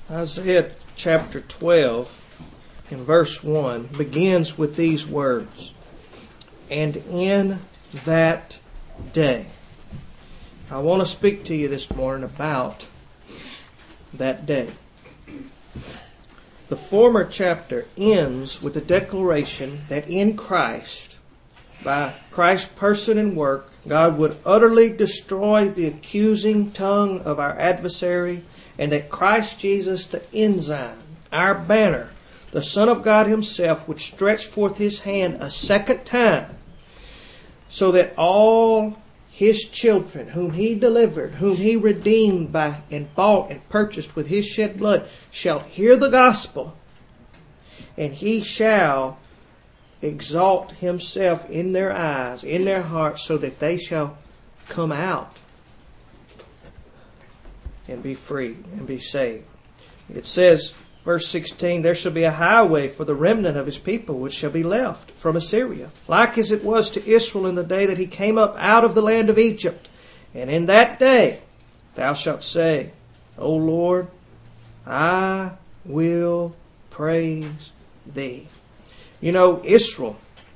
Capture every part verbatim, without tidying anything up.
Isaiah chapter twelve in verse one begins with these words, "And in that day." I want to speak to you this morning about that day. The former chapter ends with the declaration that in Christ, by Christ's person and work, God would utterly destroy the accusing tongue of our adversary, and that Christ Jesus, the ensign, our banner, the Son of God Himself, would stretch forth His hand a second time, so that all His children, whom He delivered, whom He redeemed by and bought and purchased with His shed blood, shall hear the gospel, and He shall exalt Himself in their eyes, in their hearts, so that they shall come out and be free and be saved. It says, verse sixteen, "There shall be a highway for the remnant of His people, which shall be left from Assyria, like as it was to Israel in the day that he came up out of the land of Egypt. And in that day thou shalt say, O Lord, I will praise Thee." You know, Israel,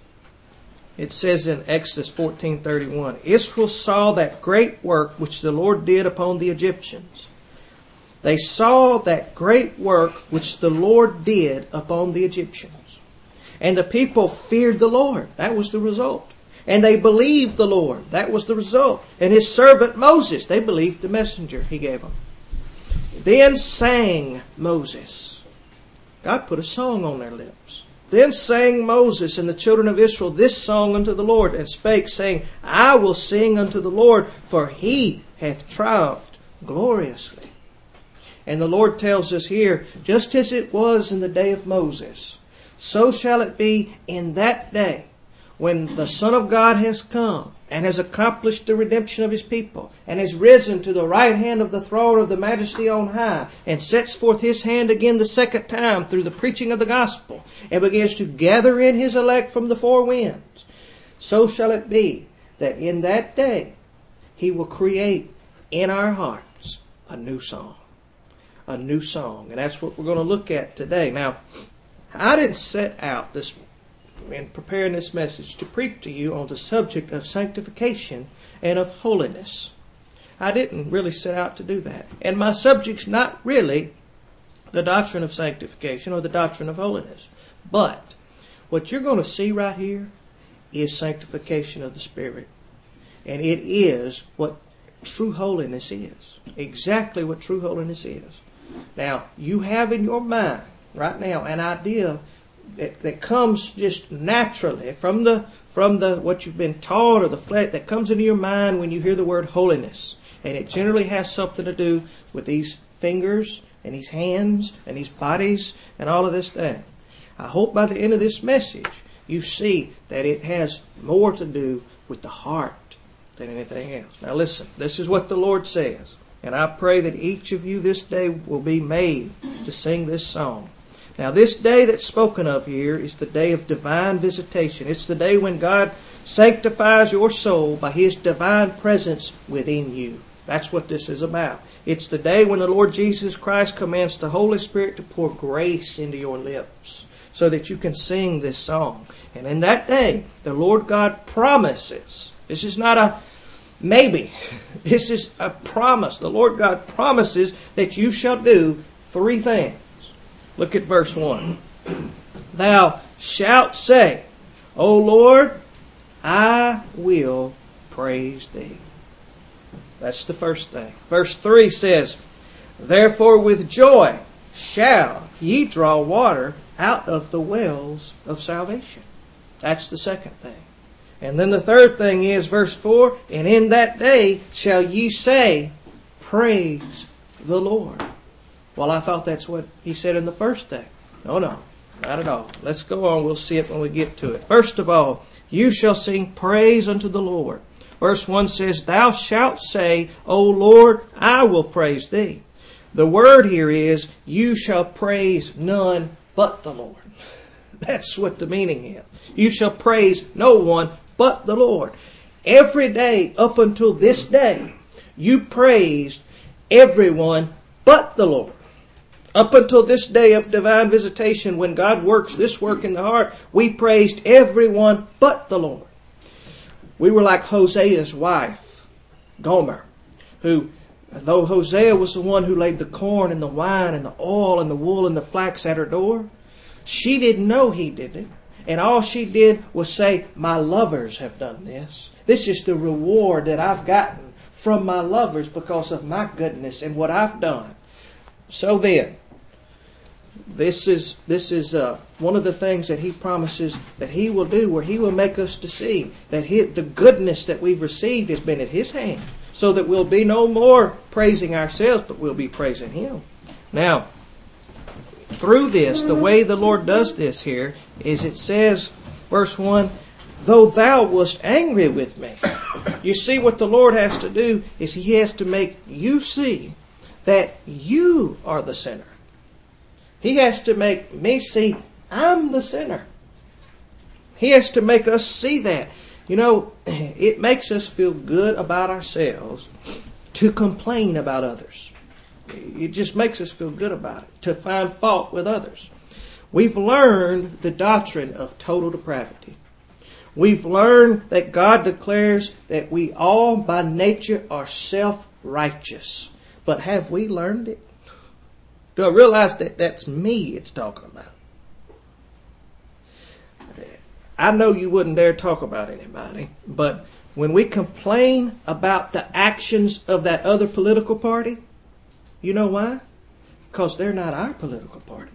it says in Exodus fourteen thirty-one, Israel saw that great work which the Lord did upon the Egyptians. They saw that great work which the Lord did upon the Egyptians. And the people feared the Lord. That was the result. And they believed the Lord. That was the result. And His servant Moses, they believed the messenger He gave them. Then sang Moses. God put a song on their lips. Then sang Moses and the children of Israel this song unto the Lord, and spake, saying, I will sing unto the Lord, for He hath triumphed gloriously. And the Lord tells us here, just as it was in the day of Moses, so shall it be in that day when the Son of God has come and has accomplished the redemption of His people, and has risen to the right hand of the throne of the Majesty on high, and sets forth His hand again the second time through the preaching of the gospel, and begins to gather in His elect from the four winds. So shall it be that in that day He will create in our hearts a new song. A new song. And that's what we're going to look at today. Now, I didn't set out this in preparing this message to preach to you on the subject of sanctification and of holiness. I didn't really set out to do that. And my subject's not really the doctrine of sanctification or the doctrine of holiness. But what you're going to see right here is sanctification of the Spirit. And it is what true holiness is. Exactly what true holiness is. Now, you have in your mind right now an idea that, that comes just naturally from the from the what you've been taught, or the flesh that comes into your mind when you hear the word holiness. And it generally has something to do with these fingers and these hands and these bodies and all of this thing. I hope by the end of this message you see that it has more to do with the heart than anything else. Now listen, this is what the Lord says. And I pray that each of you this day will be made to sing this song. Now this day that's spoken of here is the day of divine visitation. It's the day when God sanctifies your soul by His divine presence within you. That's what this is about. It's the day when the Lord Jesus Christ commands the Holy Spirit to pour grace into your lips so that you can sing this song. And in that day, the Lord God promises, this is not a maybe, this is a promise. The Lord God promises that you shall do three things. Look at verse one. Thou shalt say, O Lord, I will praise Thee. That's the first thing. Verse three says, Therefore with joy shall ye draw water out of the wells of salvation. That's the second thing. And then the third thing is verse four, And in that day shall ye say, Praise the Lord. Well, I thought that's what he said in the first thing. No, no, not at all. Let's go on. We'll see it when we get to it. First of all, you shall sing praise unto the Lord. Verse one says, Thou shalt say, O Lord, I will praise Thee. The word here is, you shall praise none but the Lord. That's what the meaning is. You shall praise no one but the Lord. Every day up until this day, you praised everyone but the Lord. Up until this day of divine visitation, when God works this work in the heart, we praised everyone but the Lord. We were like Hosea's wife, Gomer, who, though Hosea was the one who laid the corn and the wine and the oil and the wool and the flax at her door, she didn't know he did it. And all she did was say, my lovers have done this. This is the reward that I've gotten from my lovers because of my goodness and what I've done. So then, this is this is uh, one of the things that He promises that He will do, where He will make us to see that he, the goodness that we've received has been at His hand, so that we'll be no more praising ourselves, but we'll be praising Him. Now, through this, the way the Lord does this here is it says, verse one, though thou wast angry with me. You see, what the Lord has to do is He has to make you see that you are the sinner. He has to make me see I'm the sinner. He has to make us see that. You know, it makes us feel good about ourselves to complain about others. It just makes us feel good about it, to find fault with others. We've learned the doctrine of total depravity. We've learned that God declares that we all by nature are self-righteous. But have we learned it? Do I realize that that's me it's talking about? I know you wouldn't dare talk about anybody, but when we complain about the actions of that other political party, you know why? Because they're not our political party.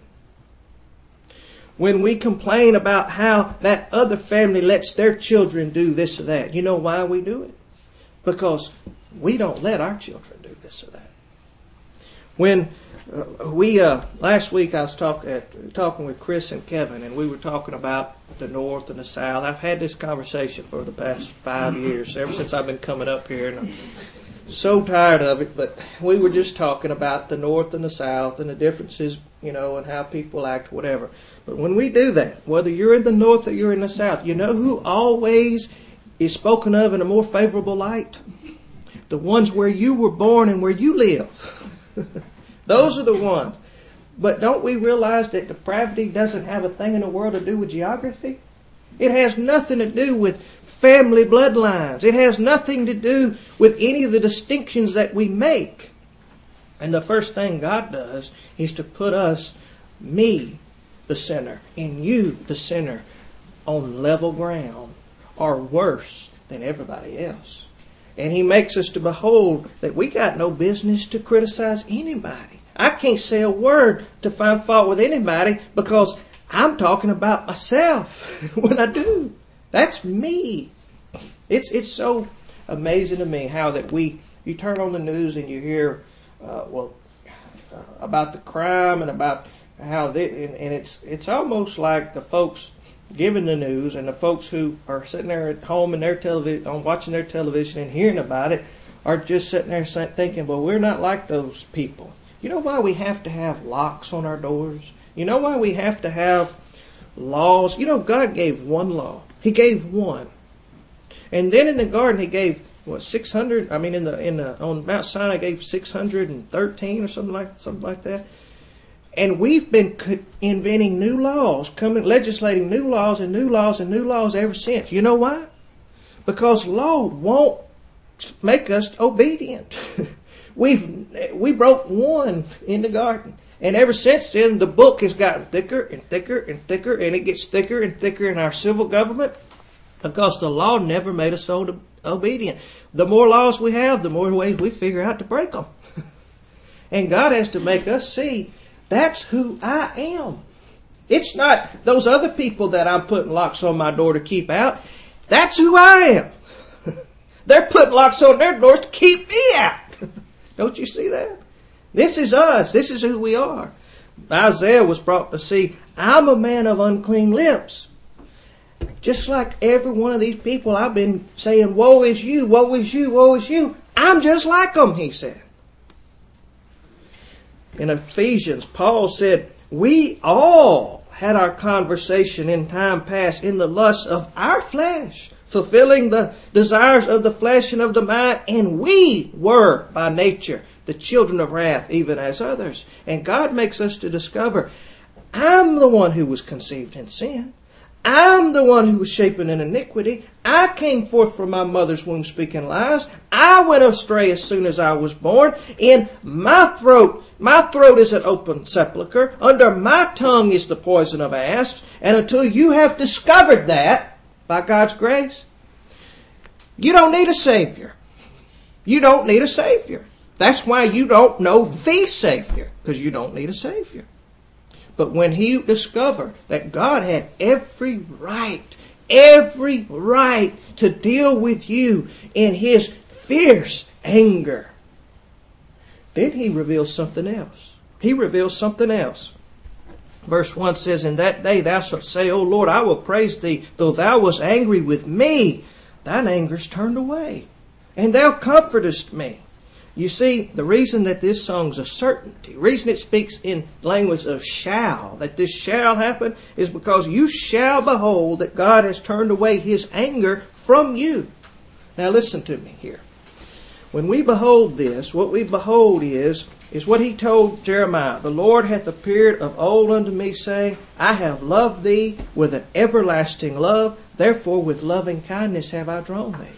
When we complain about how that other family lets their children do this or that, you know why we do it? Because we don't let our children do this or that. When uh, we, uh, last week I was talk, uh, talking with Chris and Kevin, and we were talking about the North and the South. I've had this conversation for the past five years, ever since I've been coming up here, and I'm so tired of it, but we were just talking about the North and the South and the differences, you know, and how people act, whatever. But when we do that, whether you're in the North or you're in the South, you know who always is spoken of in a more favorable light? The ones where you were born and where you live. Those are the ones. But don't we realize that depravity doesn't have a thing in the world to do with geography? It has nothing to do with family bloodlines. It has nothing to do with any of the distinctions that we make. And the first thing God does is to put us, me, the sinner, and you, the sinner, on level ground, or worse than everybody else. And He makes us to behold that we got no business to criticize anybody. I can't say a word to find fault with anybody because I'm talking about myself when I do. That's me. It's it's so amazing to me how that we, you turn on the news and you hear, uh, well, uh, about the crime and about how they, and, and it's it's almost like the folks giving the news and the folks who are sitting there at home in their television, on watching their television and hearing about it, are just sitting there thinking, well, we're not like those people. You know why we have to have locks on our doors? You know why we have to have laws? You know, God gave one law. He gave one. And then in the garden, He gave, what, six hundred? I mean, in the in the on Mount Sinai, He gave six hundred thirteen or something like something like that. And we've been inventing new laws, coming, legislating new laws and new laws and new laws ever since. You know why? Because law won't make us obedient. We've we broke one in the garden, and ever since then, the book has gotten thicker and thicker and thicker, and it gets thicker and thicker in our civil government because the law never made us so obedient. The more laws we have, the more ways we figure out to break them. And God has to make us see that's who I am. It's not those other people that I'm putting locks on my door to keep out. That's who I am. They're putting locks on their doors to keep me out. Don't you see that? This is us. This is who we are. Isaiah was brought to see, I'm a man of unclean lips. Just like every one of these people I've been saying, woe is you, woe is you, woe is you. I'm just like them, he said. In Ephesians, Paul said, we all had our conversation in time past in the lust of our flesh, fulfilling the desires of the flesh and of the mind, and we were by nature the the children of wrath, even as others. And God makes us to discover, I'm the one who was conceived in sin. I'm the one who was shapen in iniquity. I came forth from my mother's womb speaking lies. I went astray as soon as I was born. In my throat, my throat is an open sepulchre. Under my tongue is the poison of asps. And until you have discovered that, by God's grace, you don't need a Savior. You don't need a Savior. That's why you don't know the Savior, because you don't need a Savior. But when you discover that God had every right, every right to deal with you in His fierce anger, then He reveals something else. He reveals something else. Verse one says, In that day thou shalt say, O Lord, I will praise Thee, though Thou wast angry with me. Thine anger's turned away, and Thou comfortest me. You see, the reason that this song's a certainty, the reason it speaks in language of shall, that this shall happen, is because you shall behold that God has turned away His anger from you. Now listen to me here. When we behold this, what we behold is, is what He told Jeremiah. The Lord hath appeared of old unto me, saying, I have loved thee with an everlasting love, therefore with loving kindness have I drawn thee.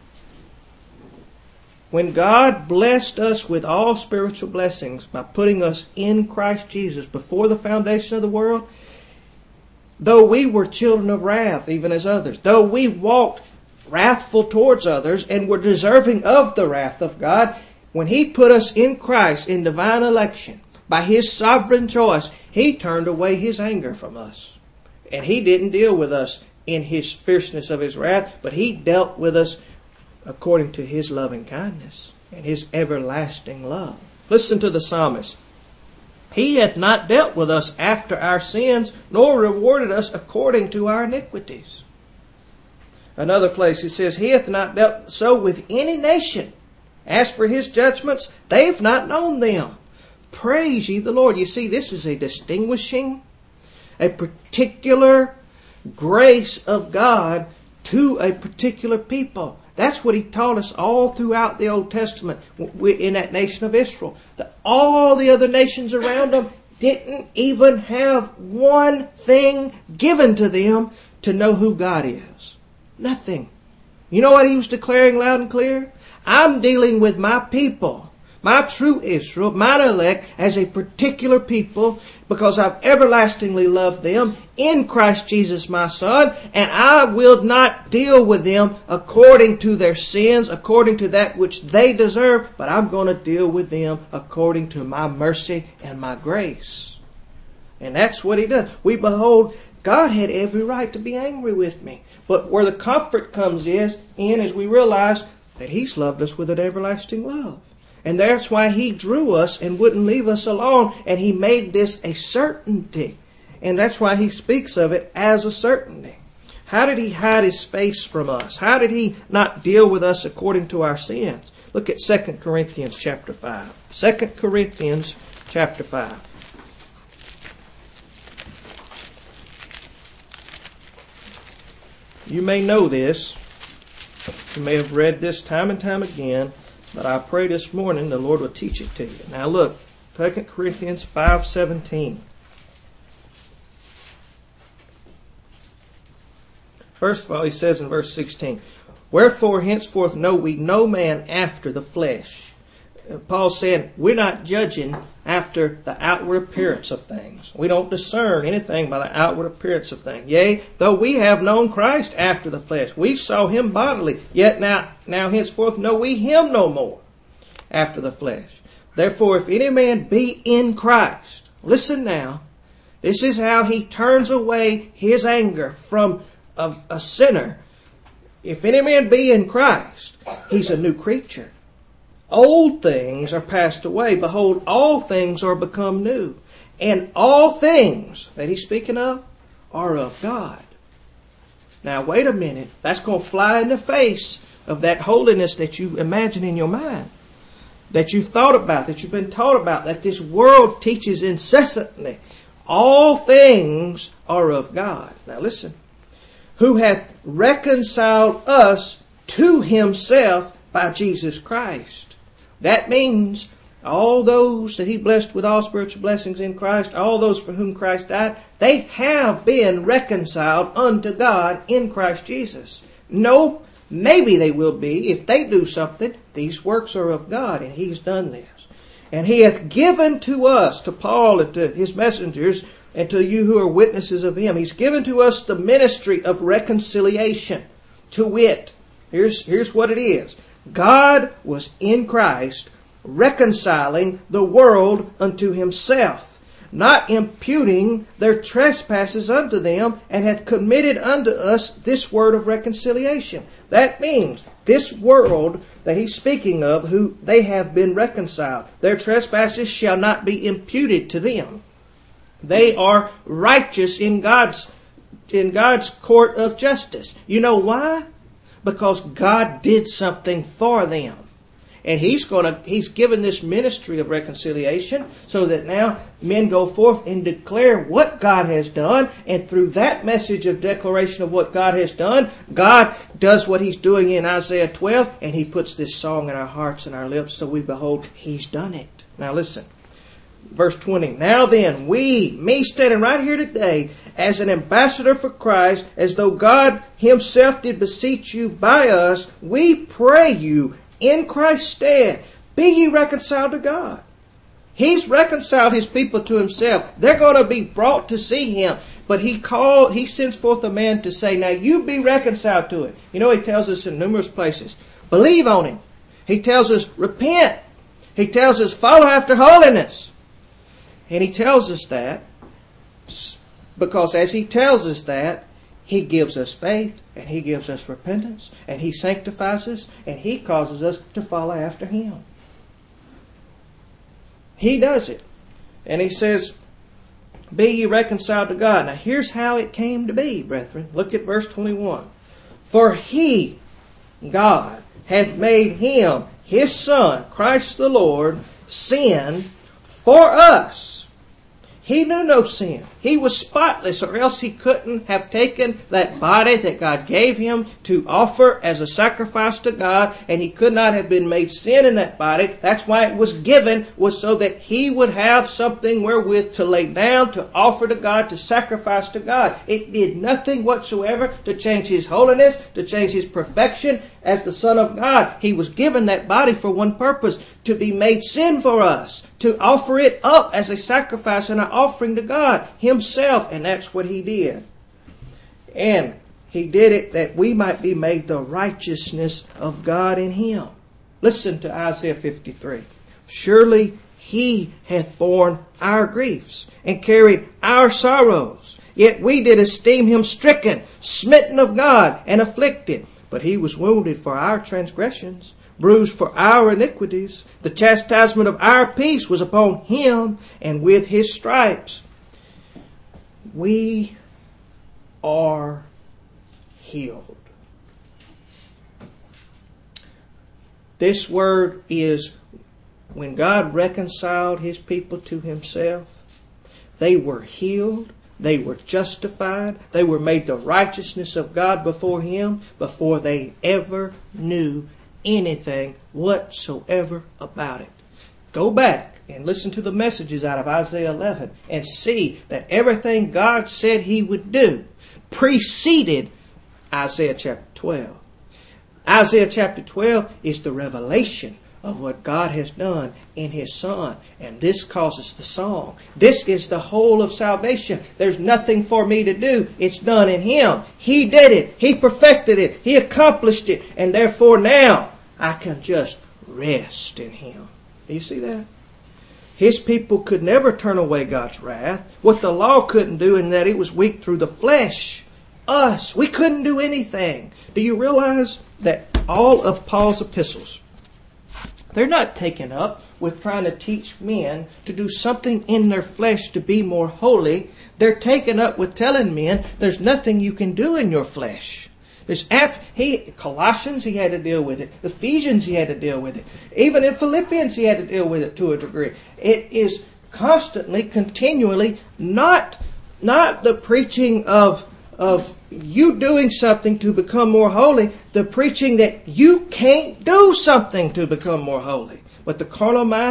When God blessed us with all spiritual blessings by putting us in Christ Jesus before the foundation of the world, though we were children of wrath, even as others, though we walked wrathful towards others and were deserving of the wrath of God, when He put us in Christ in divine election, by His sovereign choice, He turned away His anger from us. And He didn't deal with us in His fierceness of His wrath, but He dealt with us according to His loving kindness and His everlasting love. Listen to the psalmist. He hath not dealt with us after our sins, nor rewarded us according to our iniquities. Another place he says, He hath not dealt so with any nation. As for His judgments, they have not known them. Praise ye the Lord. You see, this is a distinguishing, a particular grace of God to a particular people. That's what He taught us all throughout the Old Testament in that nation of Israel. That all the other nations around them didn't even have one thing given to them to know who God is. Nothing. You know what He was declaring loud and clear? I'm dealing with my people, my true Israel, mine elect, as a particular people because I've everlastingly loved them in Christ Jesus my Son, and I will not deal with them according to their sins, according to that which they deserve, but I'm going to deal with them according to my mercy and my grace. And that's what He does. We behold, God had every right to be angry with me. But where the comfort comes is, in as we realize that He's loved us with an everlasting love. And that's why He drew us and wouldn't leave us alone. And He made this a certainty. And that's why He speaks of it as a certainty. How did He hide His face from us? How did He not deal with us according to our sins? Look at Second Corinthians chapter five. Second Corinthians chapter five. You may know this. You may have read this time and time again. But I pray this morning the Lord will teach it to you. Now look, Second Corinthians five seventeen. First of all, he says in verse sixteen, Wherefore henceforth know we no man after the flesh. Paul's saying we're not judging after the outward appearance of things. We don't discern anything by the outward appearance of things. Yea, though we have known Christ after the flesh, we saw Him bodily, yet now, now henceforth know we Him no more after the flesh. Therefore, if any man be in Christ, listen now, this is how He turns away His anger from a, a sinner. If any man be in Christ, he's a new creature. Old things are passed away. Behold, all things are become new. And all things that he's speaking of are of God. Now, wait a minute. That's going to fly in the face of that holiness that you imagine in your mind. That you've thought about, that you've been taught about, that this world teaches incessantly. All things are of God. Now listen. Who hath reconciled us to Himself by Jesus Christ. That means all those that he blessed with all spiritual blessings in Christ, all those for whom Christ died, they have been reconciled unto God in Christ Jesus. No, maybe they will be if they do something. These works are of God, and he's done this. And he hath given to us, to Paul and to his messengers, and to you who are witnesses of him, he's given to us the ministry of reconciliation. To wit, here's, here's what it is. God was in Christ reconciling the world unto himself, not imputing their trespasses unto them, and hath committed unto us this word of reconciliation. That means this world that he's speaking of, who they have been reconciled, their trespasses shall not be imputed to them. They are righteous in God's in God's court of justice. You know why? Because God did something for them. And he's going to, he's given this ministry of reconciliation so that now men go forth and declare what God has done. And through that message of declaration of what God has done, God does what he's doing in Isaiah twelve, and he puts this song in our hearts and our lips so we behold, he's done it. Now listen, verse twenty. Now then, we, me standing right here today as an ambassador for Christ, as though God himself did beseech you by us, we pray you, in Christ's stead, be ye reconciled to God. He's reconciled his people to himself. They're going to be brought to see him. But he called, he sends forth a man to say, now you be reconciled to it. You know, he tells us in numerous places, believe on him. He tells us, repent. He tells us, follow after holiness. And he tells us that because as he tells us that, he gives us faith, and he gives us repentance, and he sanctifies us, and he causes us to follow after him. He does it. And he says, be ye reconciled to God. Now here's how it came to be, brethren. Look at verse twenty-one. For he, God, hath made him, his Son, Christ the Lord, sin for us. He knew no sin. He was spotless, or else he couldn't have taken that body that God gave him to offer as a sacrifice to God, and he could not have been made sin in that body. That's why it was given, was so that he would have something wherewith to lay down, to offer to God, to sacrifice to God. It did nothing whatsoever to change his holiness, to change his perfection as the Son of God. He was given that body for one purpose, to be made sin for us, to offer it up as a sacrifice and an offering to God himself. And that's what he did. And he did it that we might be made the righteousness of God in him. Listen to Isaiah fifty-three. Surely he hath borne our griefs and carried our sorrows. Yet we did esteem him stricken, smitten of God, and afflicted. But he was wounded for our transgressions, bruised for our iniquities. The chastisement of our peace was upon him, and with his stripes we are healed. This word is when God reconciled his people to himself, they were healed. They were justified. They were made the righteousness of God before him before they ever knew anything whatsoever about it. Go back and listen to the messages out of Isaiah eleven and see that everything God said he would do preceded Isaiah chapter twelve. Isaiah chapter twelve is the revelation of what God has done in his Son. And this causes the song. This is the whole of salvation. There's nothing for me to do. It's done in him. He did it. He perfected it. He accomplished it. And therefore now I can just rest in him. Do you see that? His people could never turn away God's wrath. What the law couldn't do, in that it was weak through the flesh. Us, we couldn't do anything. Do you realize that all of Paul's epistles, they're not taken up with trying to teach men to do something in their flesh to be more holy. They're taken up with telling men there's nothing you can do in your flesh. There's ap- he Colossians, he had to deal with it. Ephesians, he had to deal with it. Even in Philippians, he had to deal with it to a degree. It is constantly, continually, not, not the preaching of of you doing something to become more holy, the preaching that you can't do something to become more holy. But the carnal mind,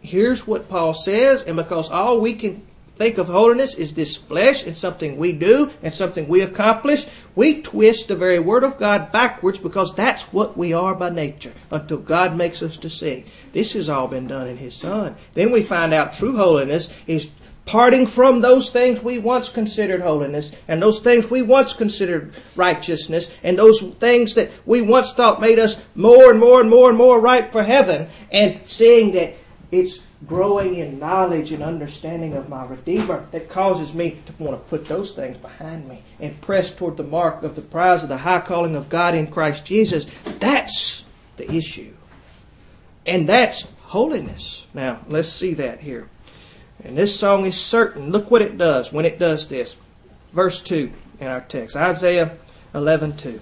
here's what Paul says, and because all we can think of holiness is this flesh and something we do and something we accomplish, we twist the very Word of God backwards because that's what we are by nature until God makes us to see. This has all been done in His Son. Then we find out true holiness is parting from those things we once considered holiness and those things we once considered righteousness and those things that we once thought made us more and more and more and more right for heaven, and seeing that it's growing in knowledge and understanding of my Redeemer that causes me to want to put those things behind me and press toward the mark of the prize of the high calling of God in Christ Jesus. That's the issue. And that's holiness. Now, let's see that here. And this song is certain. Look what it does when it does this. Verse two in our text. Isaiah eleven two.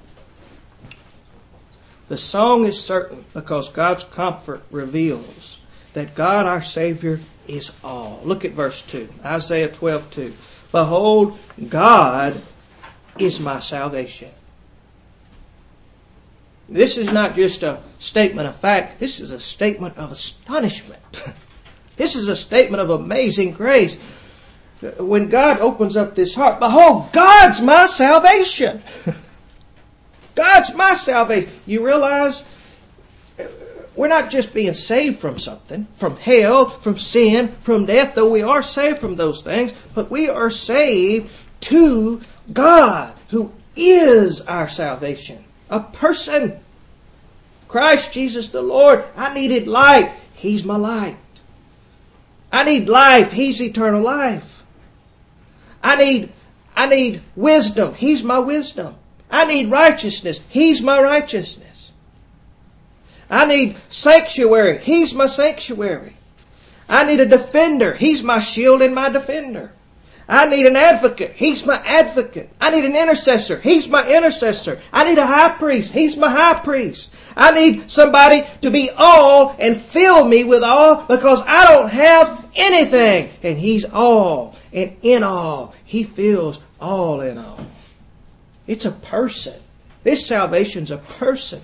The song is certain because God's comfort reveals that God our Savior is all. Look at verse two. Isaiah twelve two. Behold, God is my salvation. This is not just a statement of fact. This is a statement of astonishment. This is a statement of amazing grace. When God opens up this heart, behold, God's my salvation. God's my salvation. You realize we're not just being saved from something, from hell, from sin, from death, though we are saved from those things, but we are saved to God, who is our salvation. A person. Christ Jesus the Lord. I needed light. He's my light. I need life. He's eternal life. I need, I need wisdom. He's my wisdom. I need righteousness. He's my righteousness. I need sanctuary. He's my sanctuary. I need a defender. He's my shield and my defender. I need an advocate. He's my advocate. I need an intercessor. He's my intercessor. I need a high priest. He's my high priest. I need somebody to be all and fill me with all because I don't have anything. And He's all and in all. He fills all in all. It's a person. This salvation's a person.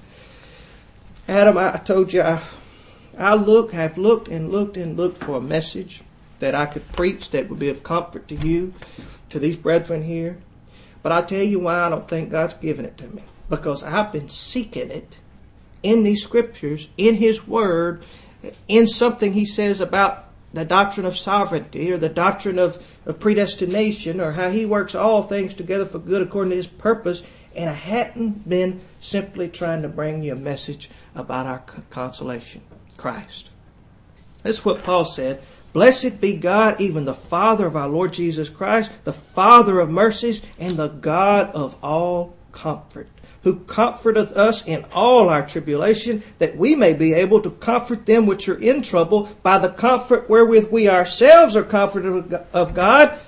Adam, I told you, I, I look, have looked and looked and looked for a message that I could preach that would be of comfort to you, to these brethren here. But I'll tell you why I don't think God's given it to me. Because I've been seeking it in these scriptures, in His Word, in something He says about the doctrine of sovereignty or the doctrine of, of predestination or how He works all things together for good according to His purpose. And I hadn't been simply trying to bring you a message about our consolation, Christ. That's what Paul said. Blessed be God, even the Father of our Lord Jesus Christ, the Father of mercies, and the God of all comfort, who comforteth us in all our tribulation, that we may be able to comfort them which are in trouble by the comfort wherewith we ourselves are comforted of God.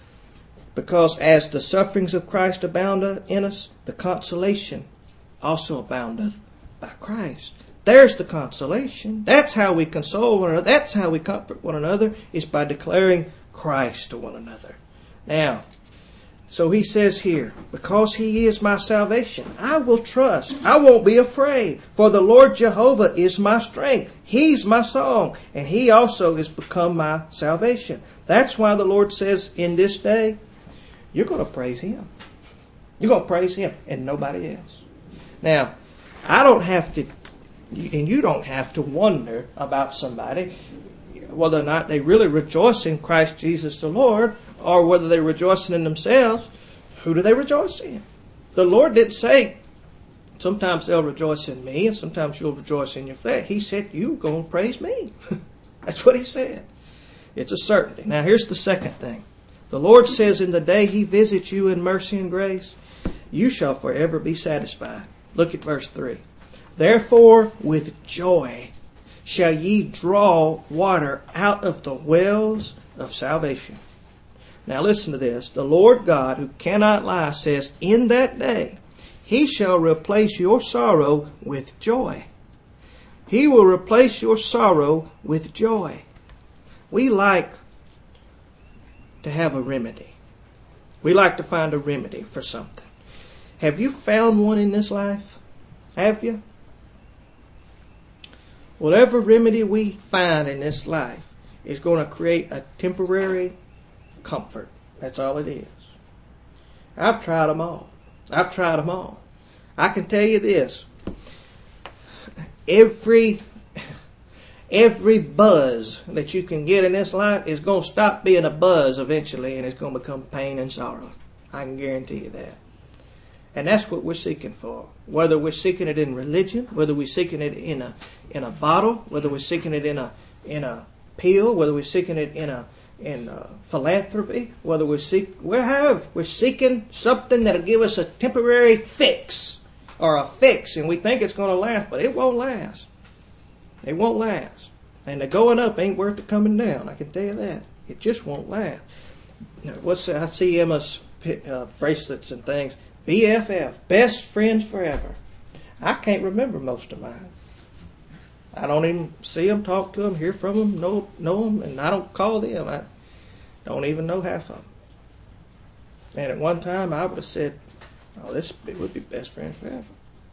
Because as the sufferings of Christ abound in us, the consolation also aboundeth by Christ. There's the consolation. That's how we console one another. That's how we comfort one another, is by declaring Christ to one another. Now, so he says here, because He is my salvation, I will trust. I won't be afraid. For the Lord Jehovah is my strength. He's my song. And He also is become my salvation. That's why the Lord says in this day, you're going to praise Him. You're going to praise Him and nobody else. Now, I don't have to, and you don't have to wonder about somebody whether or not they really rejoice in Christ Jesus the Lord, or whether they're rejoicing in themselves. Who do they rejoice in? The Lord didn't say, sometimes they'll rejoice in me and sometimes you'll rejoice in your flesh. He said, you're going to praise me. That's what He said. It's a certainty. Now here's the second thing. The Lord says, in the day He visits you in mercy and grace, you shall forever be satisfied. Look at verse three. Therefore, with joy shall ye draw water out of the wells of salvation. Now listen to this. The Lord God, who cannot lie, says, in that day He shall replace your sorrow with joy. He will replace your sorrow with joy. We like to have a remedy. We like to find a remedy for something. Have you found one in this life? Have you? Whatever remedy we find in this life is going to create a temporary comfort. That's all it is. I've tried them all. I've tried them all. I can tell you this. Every, every buzz that you can get in this life is going to stop being a buzz eventually, and it's going to become pain and sorrow. I can guarantee you that. And that's what we're seeking for. Whether we're seeking it in religion, whether we're seeking it in a in a bottle, whether we're seeking it in a in a pill, whether we're seeking it in a in a philanthropy, whether we're seek we're have we're seeking something that'll give us a temporary fix or a fix, and we think it's going to last, but it won't last. It won't last. And the going up ain't worth the coming down. I can tell you that. It just won't last. What's I see Emma's uh, bracelets and things. B F F, best friends forever. I can't remember most of mine. I don't even see them, talk to them, hear from them, know, know them, and I don't call them. I don't even know half of them. And at one time I would have said, oh, this would be best friends forever.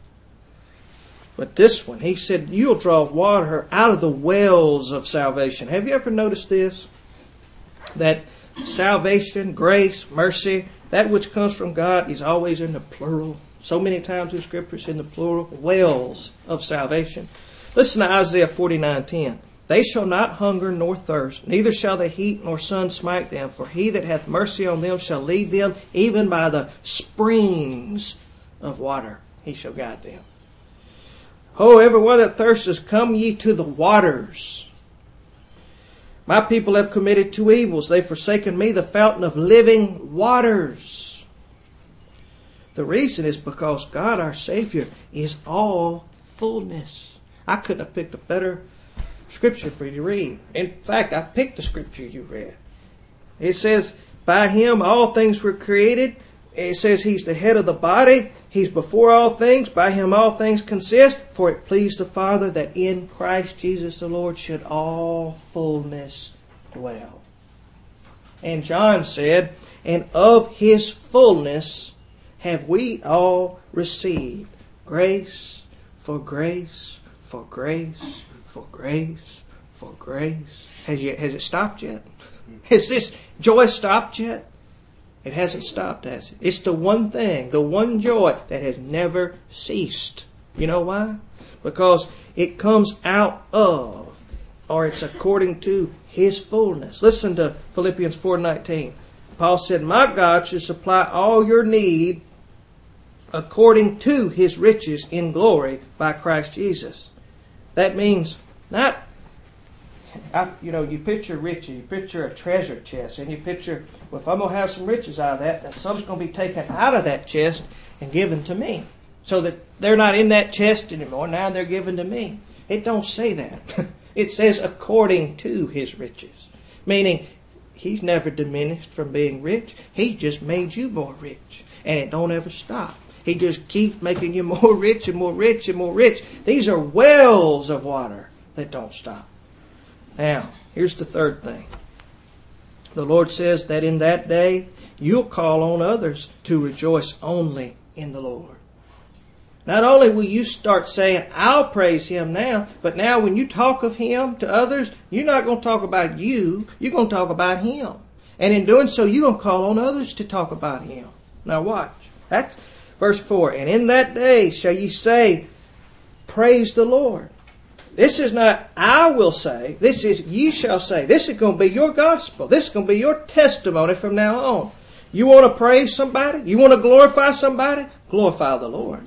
But this one, he said, you'll draw water out of the wells of salvation. Have you ever noticed this? That salvation, grace, mercy, that which comes from God is always in the plural. So many times in Scripture it's in the plural. Wells of salvation. Listen to Isaiah forty-nine ten. They shall not hunger nor thirst, neither shall the heat nor sun smite them. For he that hath mercy on them shall lead them, even by the springs of water he shall guide them. Oh, every one that thirsteth, come ye to the waters. My people have committed two evils. They've forsaken me, the fountain of living waters. The reason is because God, our Savior, is all fullness. I couldn't have picked a better scripture for you to read. In fact, I picked the scripture you read. It says, by him all things were created. It says he's the head of the body. He's before all things. By him all things consist. For it pleased the Father that in Christ Jesus the Lord should all fullness dwell. And John said, and of his fullness have we all received grace for grace for grace for grace for grace. Has, you, has it stopped yet? Has this joy stopped yet? It hasn't stopped, has it? It's the one thing, the one joy that has never ceased. You know why? Because it comes out of, or it's according to his fullness. Listen to Philippians four nineteen. Paul said, my God should supply all your need according to his riches in glory by Christ Jesus. That means not, I, you know, you picture riches, you picture a treasure chest, and you picture, well, if I'm going to have some riches out of that, then some's going to be taken out of that chest and given to me. So that they're not in that chest anymore. Now they're given to me. It don't say that. It says according to his riches. Meaning, he's never diminished from being rich. He just made you more rich. And it don't ever stop. He just keeps making you more rich and more rich and more rich. These are wells of water that don't stop. Now, here's the third thing. The Lord says that in that day, you'll call on others to rejoice only in the Lord. Not only will you start saying, I'll praise him now, but now when you talk of him to others, you're not going to talk about you, you're going to talk about him. And in doing so, you're going to call on others to talk about him. Now watch. That's verse four. And in that day shall ye say, praise the Lord. This is not I will say, this is ye shall say. This is going to be your gospel. This is going to be your testimony from now on. You want to praise somebody? You want to glorify somebody? Glorify the Lord.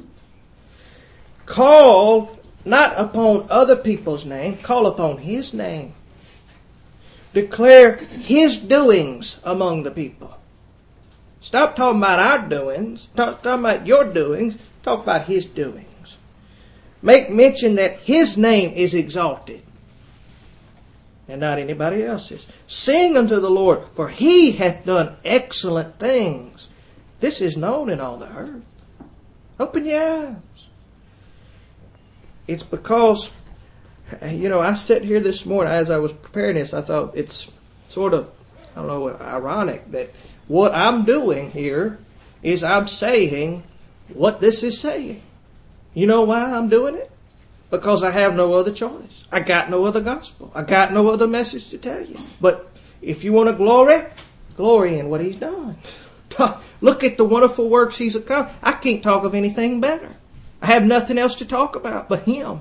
Call not upon other people's name, call upon his name. Declare his doings among the people. Stop talking about our doings, talk, talking about your doings, talk about his doings. Make mention that his name is exalted and not anybody else's. Sing unto the Lord, for he hath done excellent things. This is known in all the earth. Open your eyes. It's because, you know, I sat here this morning as I was preparing this, I thought it's sort of, I don't know, ironic that what I'm doing here is I'm saying what this is saying. You know why I'm doing it? because I have no other choice. I got no other gospel. I got no other message to tell you. But if you want to glory, glory in what He's done. Look at the wonderful works He's accomplished. I can't talk of anything better. I have nothing else to talk about but Him.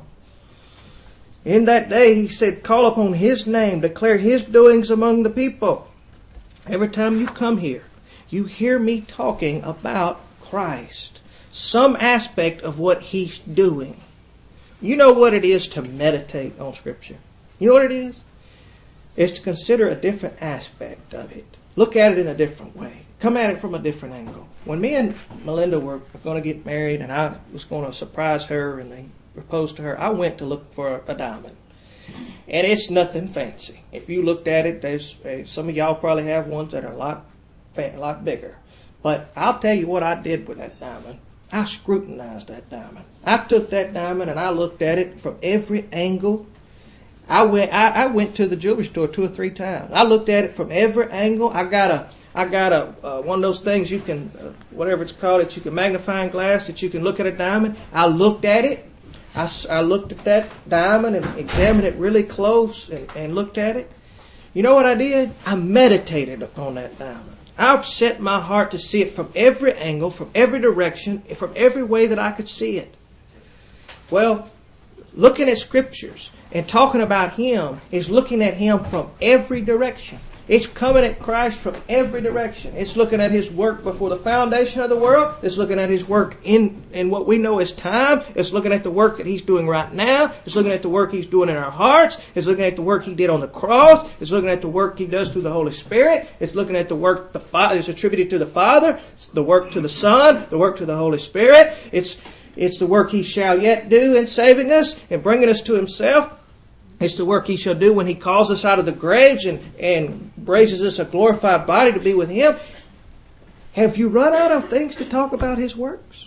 In that day, He said, call upon His name, declare His doings among the people. Every time you come here, you hear me talking about Christ. Some aspect of what He's doing. You know what it is to meditate on Scripture? You know what it is? It's to consider a different aspect of it. Look at it in a different way. Come at it from a different angle. When me and Melinda were going to get married and I was going to surprise her and they proposed to her, I went to look for a diamond. And it's nothing fancy. If you looked at it, there's uh, some of y'all probably have ones that are a lot, a lot bigger. But I'll tell you what I did with that diamond. I scrutinized that diamond. I took that diamond and I looked at it from every angle. I went. I, I went to the jewelry store two or three times. I looked at it from every angle. I got a. I got a uh, one of those things you can, uh, whatever it's called, that you can magnifying glass that you can look at a diamond. I looked at it. I, I looked at that diamond and examined it really close and, and looked at it. You know what I did? I meditated upon that diamond. I set my heart to see it from every angle, from every direction, from every way that I could see it. Well, looking at Scriptures and talking about Him is looking at Him from every direction. It's coming at Christ from every direction. It's looking at His work before the foundation of the world. It's looking at His work in, in what we know as time. It's looking at the work that He's doing right now. It's looking at the work He's doing in our hearts. It's looking at the work He did on the cross. It's looking at the work He does through the Holy Spirit. It's looking at the work the Father is attributed to the Father. It's the work to the Son. The work to the Holy Spirit. It's, it's the work He shall yet do in saving us and bringing us to Himself. It's the work He shall do when He calls us out of the graves and, and raises us a glorified body to be with Him. Have you run out of things to talk about His works?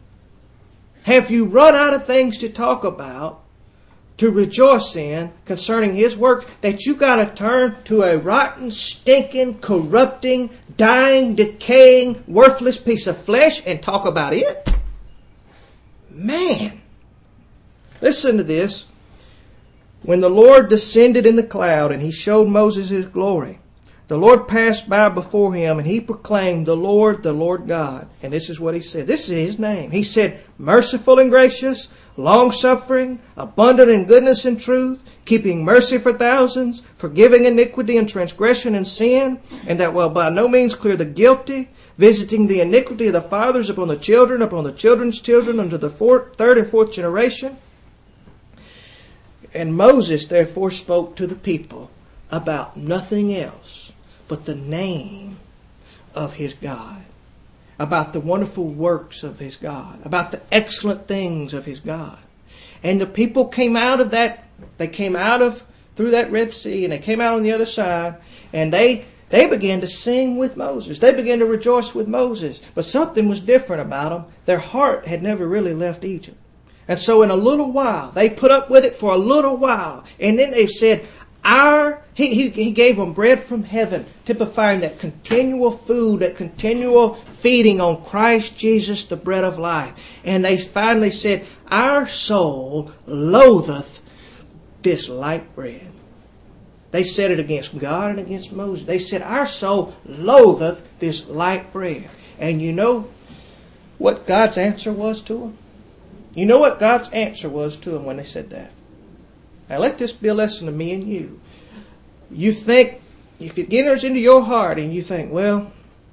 Have you run out of things to talk about, to rejoice in concerning His work, that you got to turn to a rotten, stinking, corrupting, dying, decaying, worthless piece of flesh and talk about it? Man! Listen to this. When the Lord descended in the cloud and He showed Moses His glory, the Lord passed by before him and He proclaimed, the Lord, the Lord God. And this is what He said. This is His name. He said, merciful and gracious, long-suffering, abundant in goodness and truth, keeping mercy for thousands, forgiving iniquity and transgression and sin, and that will by no means clear the guilty, visiting the iniquity of the fathers upon the children, upon the children's children, unto the fourth, third and fourth generation. And Moses therefore spoke to the people about nothing else but the name of his God, about the wonderful works of his God, about the excellent things of his God. And the people came out of that, they came out of, through that Red Sea, and they came out on the other side, and they, they began to sing with Moses. They began to rejoice with Moses. But something was different about them. Their heart had never really left Egypt. And so in a little while, they put up with it for a little while. And then they said, our, he, he, he gave them bread from heaven, typifying that continual food, that continual feeding on Christ Jesus, the bread of life. And they finally said, our soul loatheth this light bread. They said it against God and against Moses. They said, our soul loatheth this light bread. And you know what God's answer was to them? You know what God's answer was to them when they said that? Now let this be a lesson to me and you. You think, if it enters into your heart and you think, well,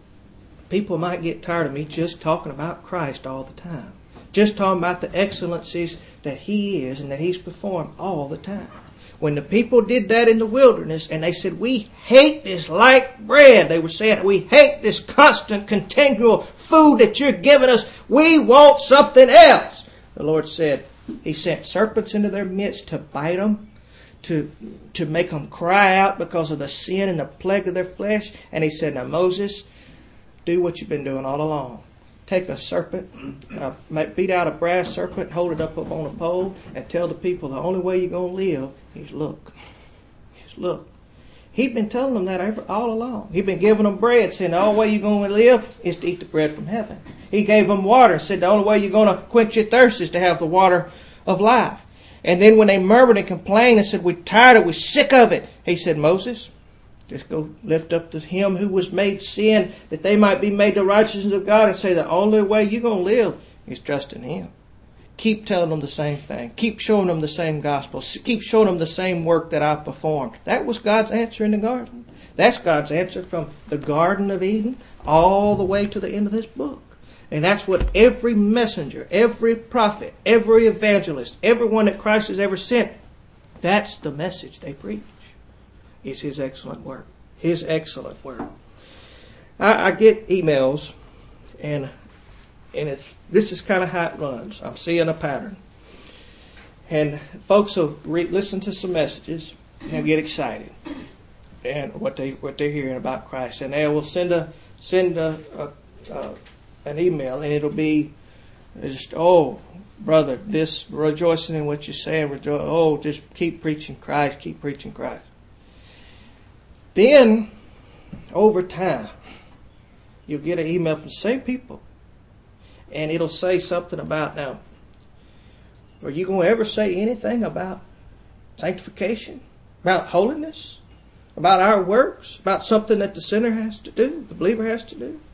people might get tired of me just talking about Christ all the time. Just talking about the excellencies that He is and that He's performed all the time. When the people did that in the wilderness and they said, we hate this light bread. They were saying, we hate this constant, continual food that you're giving us. We want something else. The Lord said, He sent serpents into their midst to bite them, to, to make them cry out because of the sin and the plague of their flesh. And He said, now Moses, do what you've been doing all along. Take a serpent, uh, beat out a brass serpent, hold it up, up on a pole, and tell the people the only way you're going to live is look. Is look. He'd been telling them that every, all along. He'd been giving them bread, saying the only way you're going to live is to eat the bread from heaven. He gave them water, said the only way you're going to quench your thirst is to have the water of life. And then when they murmured and complained and said, we're tired of it, we're sick of it. He said, Moses, just go lift up to him who was made sin, that they might be made the righteousness of God, and say the only way you're going to live is trust in him. Keep telling them the same thing. Keep showing them the same gospel. Keep showing them the same work that I've performed. That was God's answer in the garden. That's God's answer from the Garden of Eden all the way to the end of this book. And that's what every messenger, every prophet, every evangelist, everyone that Christ has ever sent, that's the message they preach. It's his excellent work. His excellent work. I, I get emails, and and it's, this is kind of how it runs. I'm seeing a pattern. And folks will re- listen to some messages and get excited and what they what they're hearing about Christ, and they will send a send a, a, a an email, and it'll be just, oh, brother, this, rejoicing in what you're saying, rejo- oh, just keep preaching Christ, keep preaching Christ. Then, over time, you'll get an email from the same people, and it'll say something about, now, are you going to ever say anything about sanctification, about holiness, about our works, about something that the sinner has to do, the believer has to do?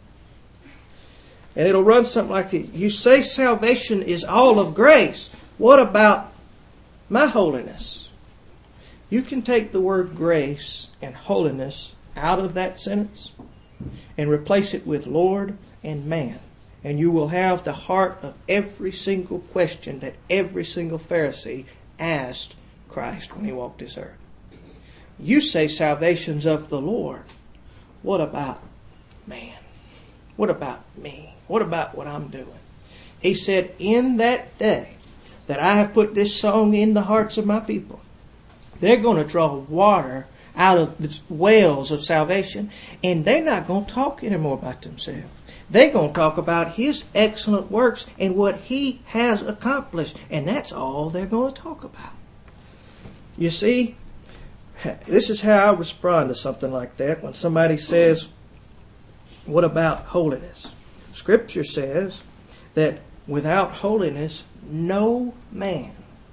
And it'll run something like this. You say salvation is all of grace. What about my holiness? You can take the word grace and holiness out of that sentence and replace it with Lord and man. And you will have the heart of every single question that every single Pharisee asked Christ when he walked this earth. You say salvation's of the Lord. What about man? What about me? What about what I'm doing? He said, in that day that I have put this song in the hearts of my people, they're going to draw water out of the wells of salvation, and they're not going to talk anymore about themselves. They're going to talk about his excellent works and what he has accomplished, and that's all they're going to talk about. You see, this is how I respond to something like that when somebody says, what about holiness? Scripture says that without holiness, no man,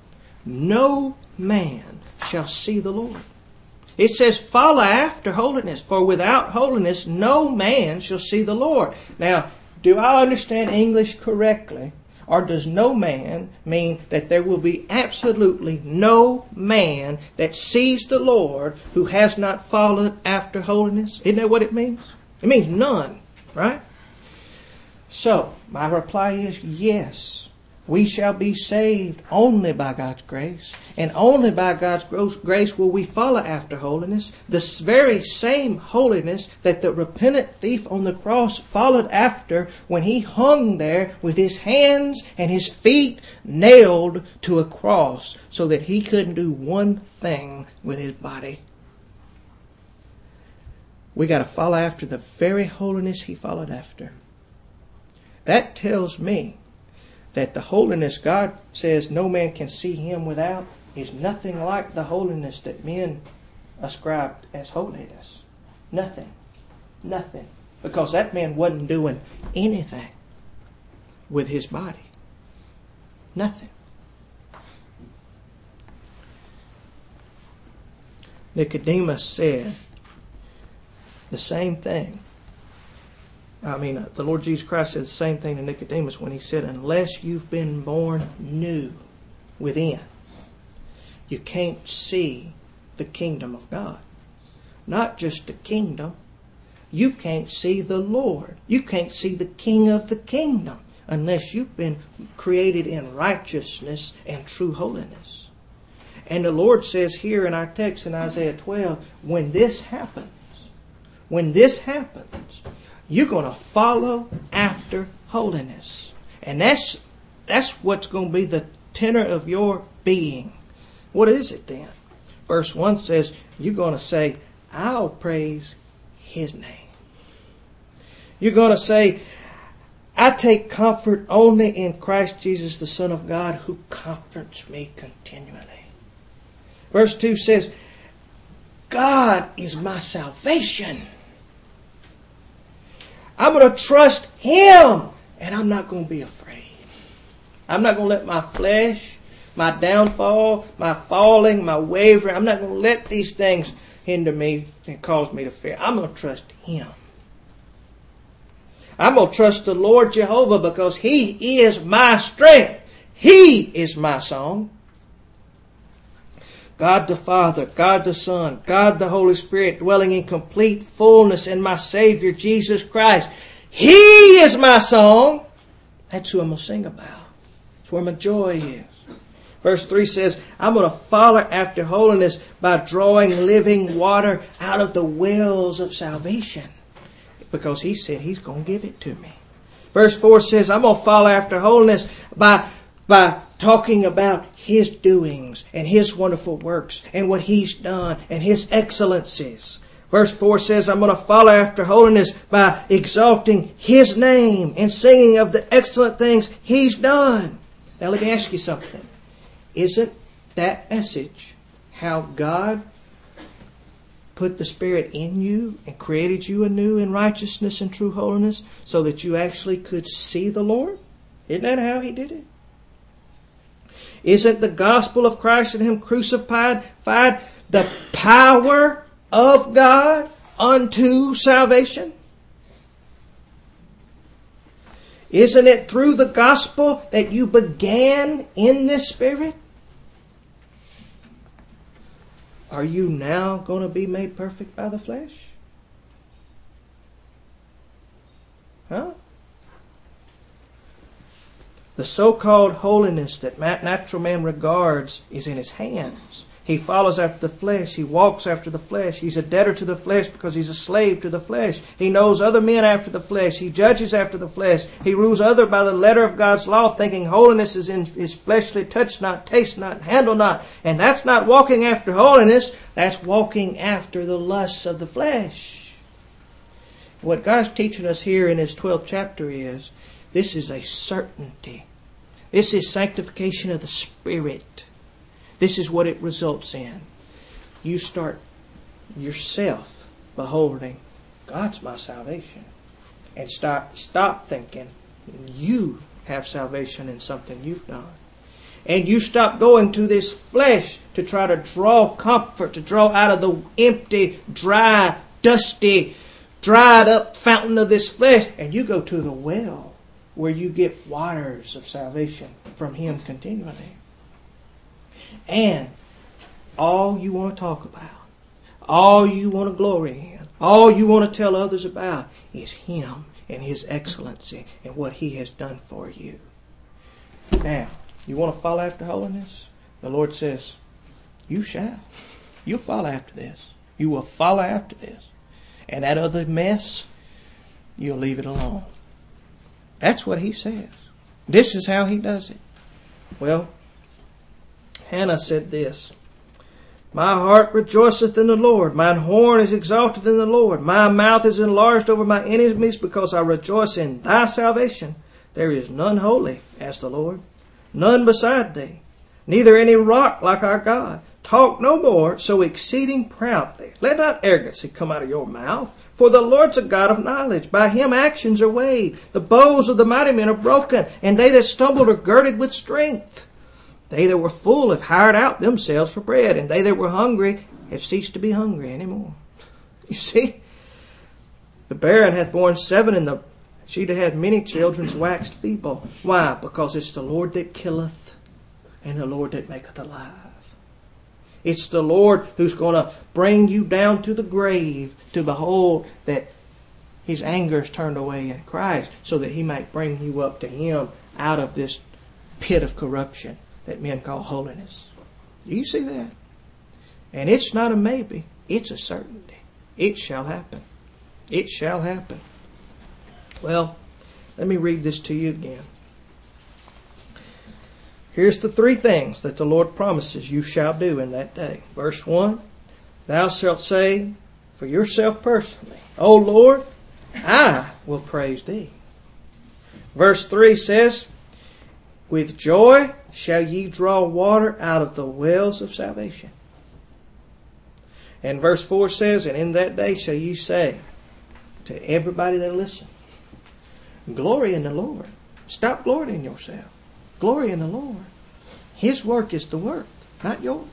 no man shall see the Lord. It says, follow after holiness, for without holiness, no man shall see the Lord. Now, do I understand English correctly? Or does no man mean that there will be absolutely no man that sees the Lord who has not followed after holiness? Isn't that what it means? It means none, right? So, my reply is yes. We shall be saved only by God's grace. And only by God's grace will we follow after holiness. The very same holiness that the repentant thief on the cross followed after when he hung there with his hands and his feet nailed to a cross so that he couldn't do one thing with his body. We got to follow after the very holiness he followed after. That tells me that the holiness God says no man can see him without is nothing like the holiness that men ascribed as holiness. Nothing. Nothing. Because that man wasn't doing anything with his body. Nothing. Nicodemus said the same thing. I mean, the Lord Jesus Christ said the same thing to Nicodemus when he said, unless you've been born new within, you can't see the kingdom of God. Not just the kingdom. You can't see the Lord. You can't see the King of the kingdom unless you've been created in righteousness and true holiness. And the Lord says here in our text in Isaiah twelve, when this happens, when this happens, you're going to follow after holiness. And that's that's what's going to be the tenor of your being. What is it then? Verse one says, you're going to say, I'll praise his name. You're going to say, I take comfort only in Christ Jesus, the Son of God, who comforts me continually. Verse two says, God is my salvation. I'm going to trust him, and I'm not going to be afraid. I'm not going to let my flesh my downfall, my falling, my wavering. I'm not going to let these things hinder me and cause me to fear. I'm going to trust Him. I'm going to trust the Lord Jehovah because He is my strength. He is my song. God the Father, God the Son, God the Holy Spirit dwelling in complete fullness in my Savior Jesus Christ. He is my song. That's who I'm going to sing about. That's where my joy is. Verse three says, I'm going to follow after holiness by drawing living water out of the wells of salvation. Because He said He's going to give it to me. Verse four says, I'm going to follow after holiness by, by talking about His doings and His wonderful works and what He's done and His excellencies. Verse four says, I'm going to follow after holiness by exalting His name and singing of the excellent things He's done. Now let me ask you something. Isn't that message how God put the Spirit in you and created you anew in righteousness and true holiness so that you actually could see the Lord? Isn't that how He did it? Isn't the gospel of Christ and Him crucified the power of God unto salvation? Isn't it through the gospel that you began in this Spirit? Are you now going to be made perfect by the flesh? Huh? The so-called holiness that natural man regards is in his hands. He follows after the flesh. He walks after the flesh. He's a debtor to the flesh because he's a slave to the flesh. He knows other men after the flesh. He judges after the flesh. He rules other by the letter of God's law, thinking holiness is in his fleshly touch not, taste not, handle not. And that's not walking after holiness. That's walking after the lusts of the flesh. What God's teaching us here in His twelfth chapter is, this is a certainty. This is sanctification of the Spirit. This is what it results in. You start yourself beholding, God's my salvation. And stop, stop thinking you have salvation in something you've done. And you stop going to this flesh to try to draw comfort, to draw out of the empty, dry, dusty, dried up fountain of this flesh. And you go to the well where you get waters of salvation from Him continually. And all you want to talk about, all you want to glory in, all you want to tell others about is Him and His excellency and what He has done for you. Now, you want to follow after holiness? The Lord says, you shall. You'll follow after this. You will follow after this. And that other mess, you'll leave it alone. That's what He says. This is how He does it. Well, Hannah said this, my heart rejoiceth in the Lord. Mine horn is exalted in the Lord. My mouth is enlarged over my enemies because I rejoice in Thy salvation. There is none holy as the Lord, none beside Thee, neither any rock like our God. Talk no more so exceeding proudly. Let not arrogancy come out of your mouth. For the Lord's a God of knowledge. By Him actions are weighed. The bows of the mighty men are broken, and they that stumbled are girded with strength. They that were full have hired out themselves for bread, and they that were hungry have ceased to be hungry any more. You see, the barren hath borne seven, and the she that had many children's waxed feeble. Why? Because it's the Lord that killeth, and the Lord that maketh alive. It's the Lord who's going to bring you down to the grave to behold that His anger is turned away in Christ, so that He might bring you up to Him out of this pit of corruption that men call holiness. Do you see that? And it's not a maybe. It's a certainty. It shall happen. It shall happen. Well, let me read this to you again. Here's the three things that the Lord promises you shall do in that day. Verse one, thou shalt say for yourself personally, O Lord, I will praise Thee. Verse three says, with joy shall ye draw water out of the wells of salvation. And verse four says, and in that day shall ye say to everybody that listen, glory in the Lord. Stop glorying in yourself. Glory in the Lord. His work is the work, not yours.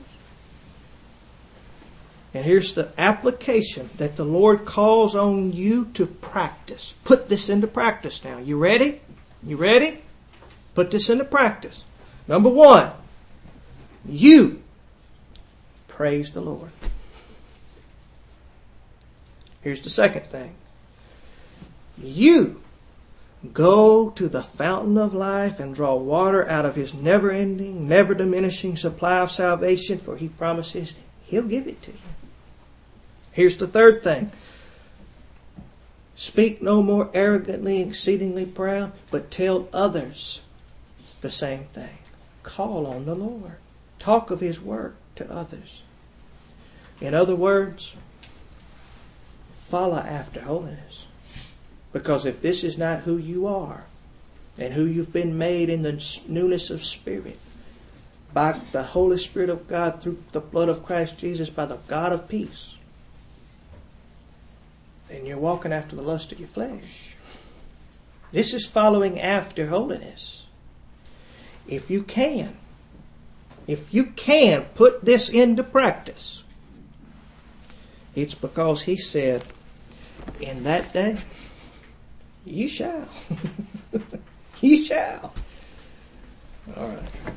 And here's the application that the Lord calls on you to practice. Put this into practice now. You ready? You ready? Put this into practice. Number one, you praise the Lord. Here's the second thing. You go to the fountain of life and draw water out of His never-ending, never-diminishing supply of salvation, for He promises He'll give it to you. Here's the third thing. Speak no more arrogantly, exceedingly proud, but tell others the same thing. Call on the Lord. Talk of His work to others. In other words, follow after holiness. Because if this is not who you are, and who you've been made in the newness of spirit, by the Holy Spirit of God through the blood of Christ Jesus, by the God of peace, then you're walking after the lust of your flesh. This is following after holiness. If you can, if you can put this into practice, it's because He said, in that day, you shall. You shall. All right.